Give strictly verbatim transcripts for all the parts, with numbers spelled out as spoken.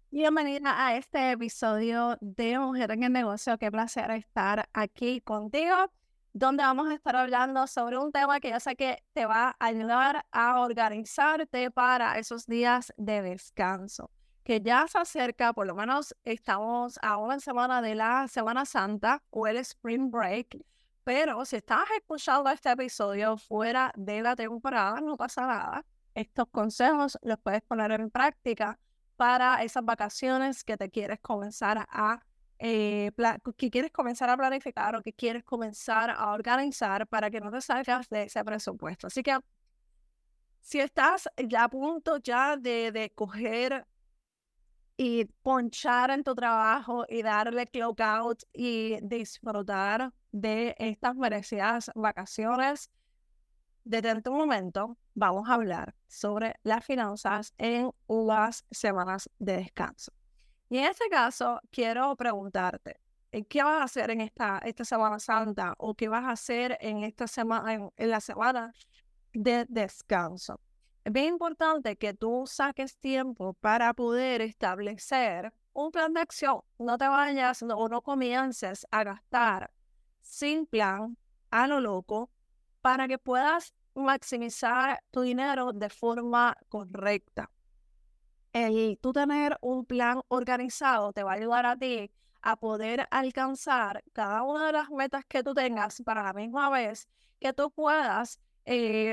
Bienvenida a este episodio de Mujer en el Negocio. Qué placer estar aquí contigo, donde vamos a estar hablando sobre un tema que yo sé que te va a ayudar a organizarte para esos días de descanso, que ya se acerca. Por lo menos estamos a una semana de la Semana Santa o el Spring Break, pero si estás escuchando este episodio fuera de la temporada, no pasa nada. Estos consejos los puedes poner en práctica para esas vacaciones que te quieres comenzar a eh, pla- que quieres comenzar a planificar o que quieres comenzar a organizar para que no te salgas de ese presupuesto. Así que si estás ya a punto ya de, de coger y ponchar en tu trabajo y darle clock out y disfrutar de estas merecidas vacaciones, detente un momento, vamos a hablar sobre las finanzas en las semanas de descanso. Y en este caso, quiero preguntarte, eh, ¿qué vas a hacer en esta, esta Semana Santa o qué vas a hacer en esta semana, en, en la semana de descanso? Es bien importante que tú saques tiempo para poder establecer un plan de acción. No te vayas no, o no comiences a gastar sin plan, a lo loco, para que puedas maximizar tu dinero de forma correcta. El tú tener un plan organizado te va a ayudar a ti a poder alcanzar cada una de las metas que tú tengas para la misma vez que tú puedas eh,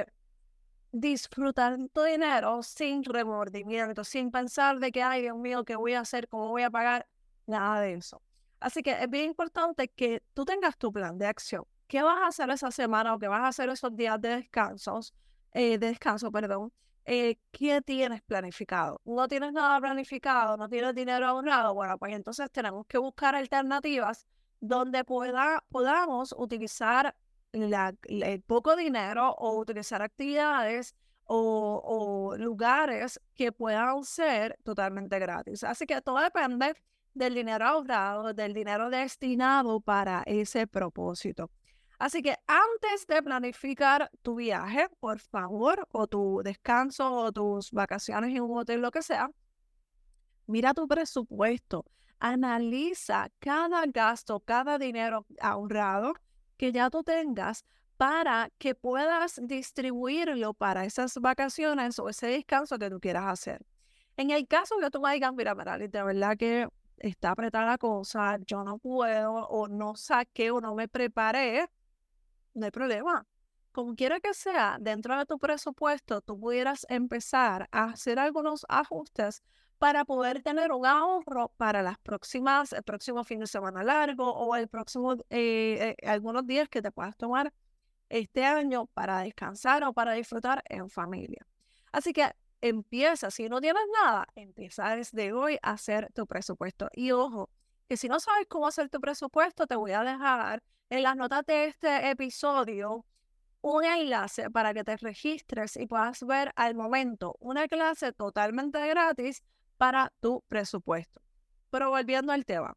disfrutar tu dinero sin remordimiento, sin pensar de que, ay, Dios mío, ¿qué voy a hacer? ¿Cómo voy a pagar? Nada de eso. Así que es bien importante que tú tengas tu plan de acción. ¿Qué vas a hacer esa semana o qué vas a hacer esos días de descansos, eh, de descanso, perdón? Eh, ¿qué tienes planificado? ¿No tienes nada planificado? ¿No tienes dinero ahorrado? Bueno, pues entonces tenemos que buscar alternativas donde pueda, podamos utilizar la- el poco dinero o utilizar actividades o, o lugares que puedan ser totalmente gratis. Así que todo depende del dinero ahorrado, del dinero destinado para ese propósito. Así que antes de planificar tu viaje, por favor, o tu descanso o tus vacaciones en un hotel, lo que sea, mira tu presupuesto, analiza cada gasto, cada dinero ahorrado que ya tú tengas para que puedas distribuirlo para esas vacaciones o ese descanso que tú quieras hacer. En el caso que tú me digas, mira, Merali, de verdad que está apretada la cosa, yo no puedo o no saqué o no me preparé, no hay problema. Como quiera que sea, dentro de tu presupuesto, tú pudieras empezar a hacer algunos ajustes para poder tener un ahorro para las próximas, el próximo fin de semana largo o el próximo, eh, eh, algunos días que te puedas tomar este año para descansar o para disfrutar en familia. Así que empieza, si no tienes nada, empieza desde hoy a hacer tu presupuesto. Y ojo, que si no sabes cómo hacer tu presupuesto, te voy a dejar en las notas de este episodio un enlace para que te registres y puedas ver al momento una clase totalmente gratis para tu presupuesto. Pero volviendo al tema,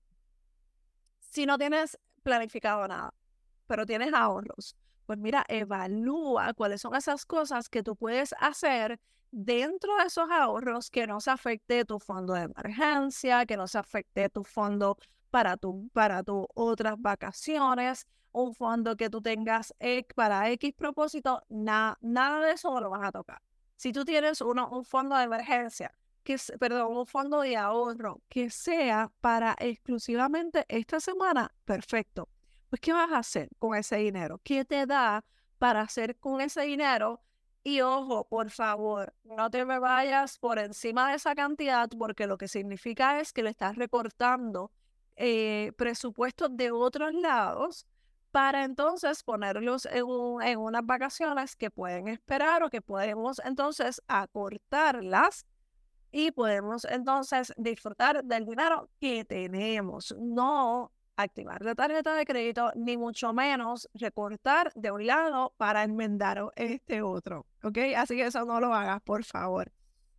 si no tienes planificado nada, pero tienes ahorros, pues mira, evalúa cuáles son esas cosas que tú puedes hacer dentro de esos ahorros que no se afecte tu fondo de emergencia, que no se afecte tu fondo para tu, para tus otras vacaciones, un fondo que tú tengas eh, para X propósito, na- nada de eso lo vas a tocar. Si tú tienes uno, un fondo de emergencia, que, es- perdón, un fondo de ahorro que sea para exclusivamente esta semana, perfecto. Pues, ¿qué vas a hacer con ese dinero? ¿Qué te da para hacer con ese dinero? Y ojo, por favor, no te me vayas por encima de esa cantidad porque lo que significa es que le estás recortando eh, presupuestos de otros lados para entonces ponerlos en, un- en unas vacaciones que pueden esperar o que podemos entonces acortarlas y podemos entonces disfrutar del dinero que tenemos, no activar la tarjeta de crédito, ni mucho menos recortar de un lado para enmendar o- este otro, ¿ok? Así que eso no lo hagas, por favor.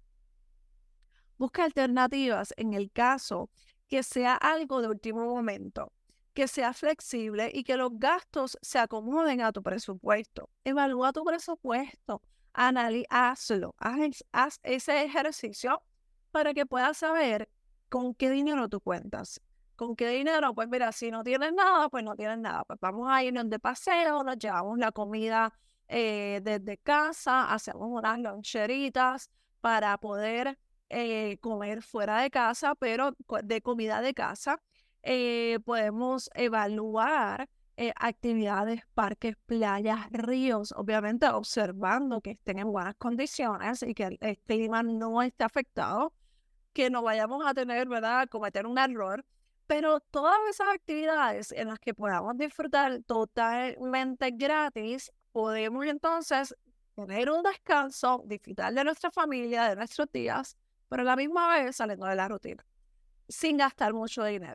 Busca alternativas en el caso que sea algo de último momento, que sea flexible y que los gastos se acomoden a tu presupuesto. Evalúa tu presupuesto, anali- hazlo, haz, haz ese ejercicio para que puedas saber ¿con qué dinero tú cuentas? ¿Con qué dinero? Pues mira, si no tienes nada, pues no tienes nada. Pues vamos a irnos de paseo, nos llevamos la comida eh, desde casa, hacemos unas loncheritas para poder eh, comer fuera de casa, pero de comida de casa. Eh, podemos evaluar eh, actividades, parques, playas, ríos, obviamente observando que estén en buenas condiciones y que el, el clima no esté afectado, que no vayamos a tener, ¿verdad?, cometer un error. Pero todas esas actividades en las que podamos disfrutar totalmente gratis, podemos entonces tener un descanso, disfrutar de nuestra familia, de nuestros días, pero a la misma vez saliendo de la rutina, sin gastar mucho dinero.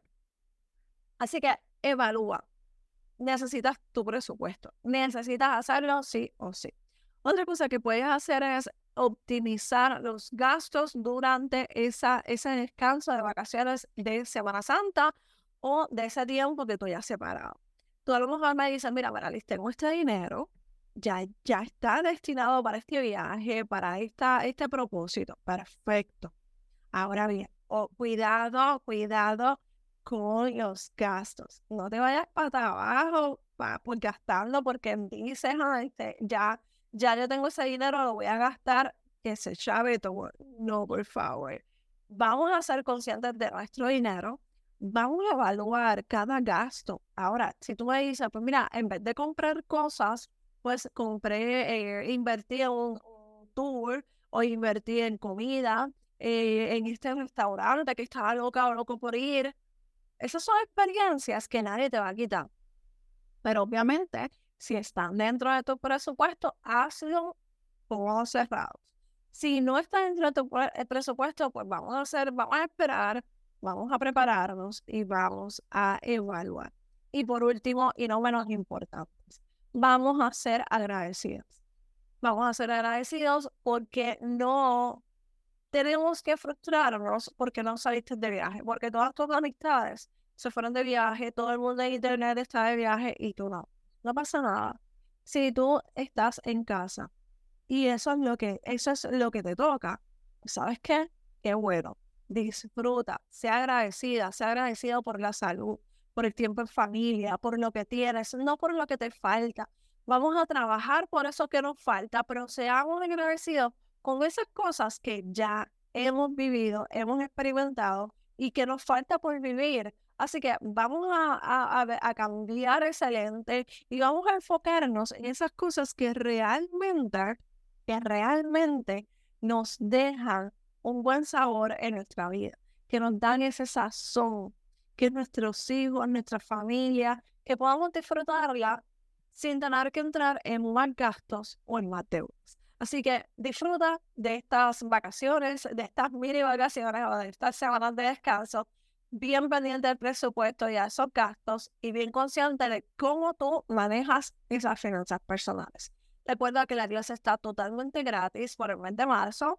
Así que evalúa. Necesitas tu presupuesto. Necesitas hacerlo sí o sí. Otra cosa que puedes hacer es optimizar los gastos durante esa, ese descanso de vacaciones de Semana Santa o de ese tiempo que tú ya has separado. Tú a lo mejor me dices, mira, Maralis, tengo este dinero, ya, ya está destinado para este viaje, para esta, este propósito. Perfecto. Ahora bien, oh, cuidado, cuidado con los gastos. No te vayas para abajo pa, por gastando porque dices, ay, te, ya, ya yo tengo ese dinero, lo voy a gastar, que se chave todo. No, por favor. Vamos a ser conscientes de nuestro dinero. Vamos a evaluar cada gasto. Ahora, si tú me dices, pues mira, en vez de comprar cosas, pues compré, eh, invertí en un, un tour o invertí en comida, eh, en este restaurante que estaba loca o loco por ir. Esas son experiencias que nadie te va a quitar. Pero obviamente, si están dentro de tu presupuesto, hazlo con ojos cerrados. Si no está dentro de tu presupuesto, pues vamos a hacer, vamos a esperar, vamos a prepararnos y vamos a evaluar. Y por último, y no menos importante, vamos a ser agradecidos. Vamos a ser agradecidos porque no tenemos que frustrarnos porque no saliste de viaje, porque todas tus amistades se fueron de viaje, todo el mundo en internet está de viaje y tú no. No pasa nada. Si tú estás en casa y eso es lo que, eso es lo que te toca, ¿sabes qué? Qué bueno. Disfruta, sea agradecida, sea agradecido por la salud, por el tiempo en familia, por lo que tienes, no por lo que te falta. Vamos a trabajar por eso que nos falta, pero seamos agradecidos con esas cosas que ya hemos vivido, hemos experimentado y que nos falta por vivir. Así que vamos a, a, a, a cambiar ese lente y vamos a enfocarnos en esas cosas que realmente, que realmente nos dejan un buen sabor en nuestra vida, que nos dan ese sazón, que nuestros hijos, nuestra familia, que podamos disfrutarla sin tener que entrar en más gastos o en más deudas. Así que disfruta de estas vacaciones, de estas mini vacaciones o de estas semanas de descanso, bien pendiente del presupuesto y a esos gastos y bien consciente de cómo tú manejas esas finanzas personales. Recuerda que la clase está totalmente gratis por el mes de marzo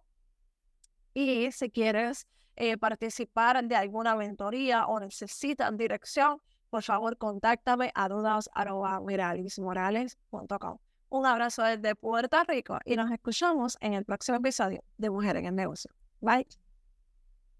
y si quieres eh, participar de alguna mentoría o necesitas dirección, por favor contáctame a dudas arroba miralismorales punto com. Un abrazo desde Puerto Rico y nos escuchamos en el próximo episodio de Mujer en el Negocio. Bye.